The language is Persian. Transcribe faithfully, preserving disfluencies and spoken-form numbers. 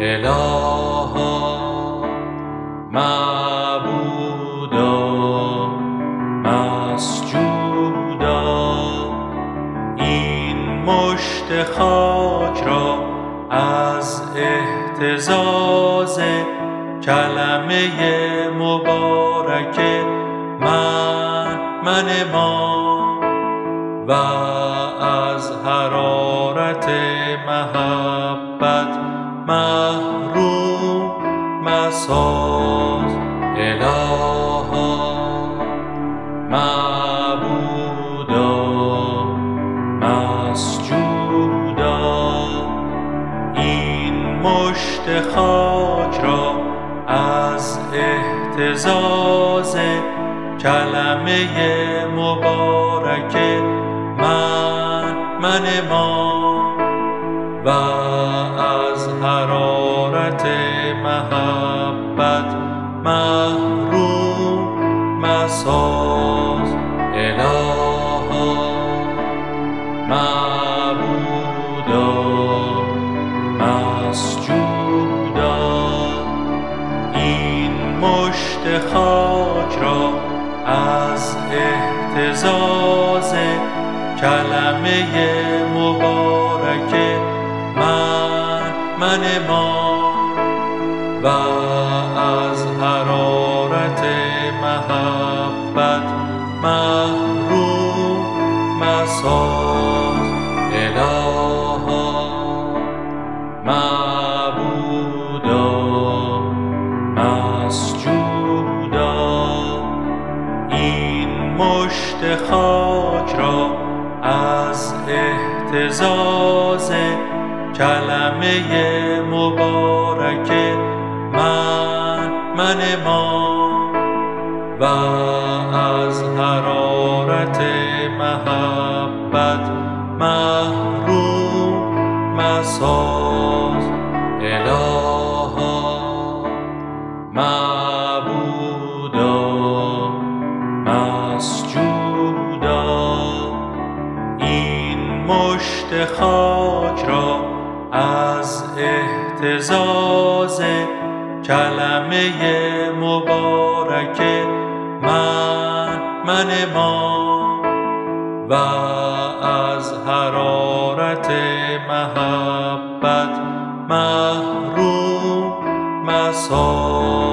الها معبودا مسجودا این مشت خاک را از اهتزاز کلمه مبارک من من ما و از حرارت محبت محروم مساز. الها معبودا مسجودا این مشت خاک را از اهتزاز کلمه مبارک من من ما و از حرارت محبت محروم مساز. الها معبودا مسجودا این مشت خاک را از اهتزاز کلمه مبارک من من ما و از حرارت محبت محروم مساز. الها معبودا مسجودا این مشت خاک را از اهتزاز کلمه مبارک من من ما و از حرارت محبت محروم مساز. الها معبودا مسجودا این مشت خاک را از اهتزاز کلمه مبارک من من ما و از حرارت محبت محروم مساز.